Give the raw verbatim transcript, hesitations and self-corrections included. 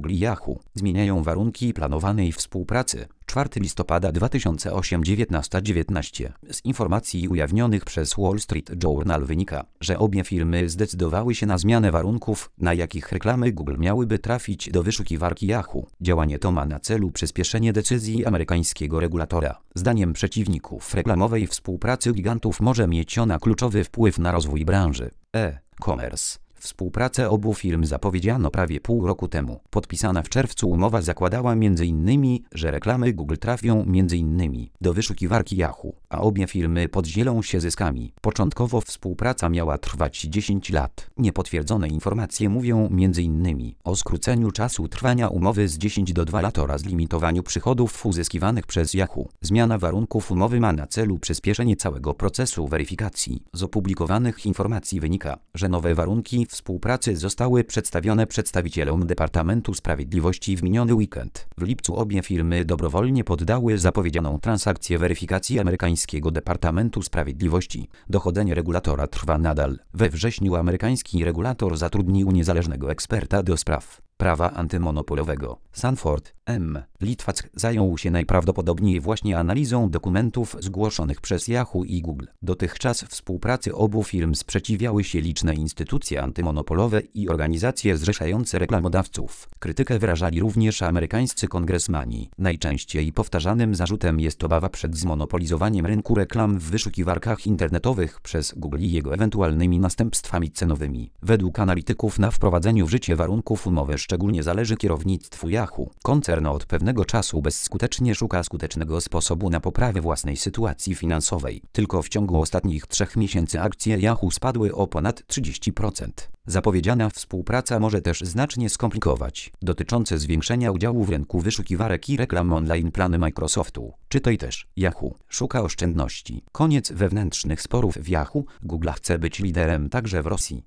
Google i Yahoo zmieniają warunki planowanej współpracy. czwartego listopada dwa tysiące ósmego dziewiętnaście dziewiętnaście. Z informacji ujawnionych przez Wall Street Journal wynika, że obie firmy zdecydowały się na zmianę warunków, na jakich reklamy Google miałyby trafić do wyszukiwarki Yahoo. Działanie to ma na celu przyspieszenie decyzji amerykańskiego regulatora. Zdaniem przeciwników reklamowej współpracy gigantów może mieć ona kluczowy wpływ na rozwój branży e-commerce. Współpracę obu firm zapowiedziano prawie pół roku temu. Podpisana w czerwcu umowa zakładała między innymi, że reklamy Google trafią między innymi do wyszukiwarki Yahoo, a obie firmy podzielą się zyskami. Początkowo współpraca miała trwać dziesięć lat. Niepotwierdzone informacje mówią między innymi o skróceniu czasu trwania umowy z dziesięć do dwóch lat oraz limitowaniu przychodów uzyskiwanych przez Yahoo. Zmiana warunków umowy ma na celu przyspieszenie całego procesu weryfikacji. Z opublikowanych informacji wynika, że nowe warunki współpracy zostały przedstawione przedstawicielom Departamentu Sprawiedliwości w miniony weekend. W lipcu obie firmy dobrowolnie poddały zapowiedzianą transakcję weryfikacji amerykańskiego Departamentu Sprawiedliwości. Dochodzenie regulatora trwa nadal. We wrześniu amerykański regulator zatrudnił niezależnego eksperta do spraw prawa antymonopolowego. Sanford M. Litwack zajął się najprawdopodobniej właśnie analizą dokumentów zgłoszonych przez Yahoo i Google. Dotychczas współpracy obu firm sprzeciwiały się liczne instytucje antymonopolowe i organizacje zrzeszające reklamodawców. Krytykę wyrażali również amerykańscy kongresmani. Najczęściej powtarzanym zarzutem jest obawa przed zmonopolizowaniem rynku reklam w wyszukiwarkach internetowych przez Google i jego ewentualnymi następstwami cenowymi. Według analityków na wprowadzeniu w życie warunków umowy szczególnie zależy kierownictwu Yahoo. Koncern od pewnego czasu bezskutecznie szuka skutecznego sposobu na poprawę własnej sytuacji finansowej. Tylko w ciągu ostatnich trzech miesięcy akcje Yahoo spadły o ponad trzydzieści procent. Zapowiedziana współpraca może też znacznie skomplikować dotyczące zwiększenia udziału w rynku wyszukiwarek i reklam online plany Microsoftu. Czytaj też: Yahoo szuka oszczędności. Koniec wewnętrznych sporów w Yahoo. Google chce być liderem także w Rosji.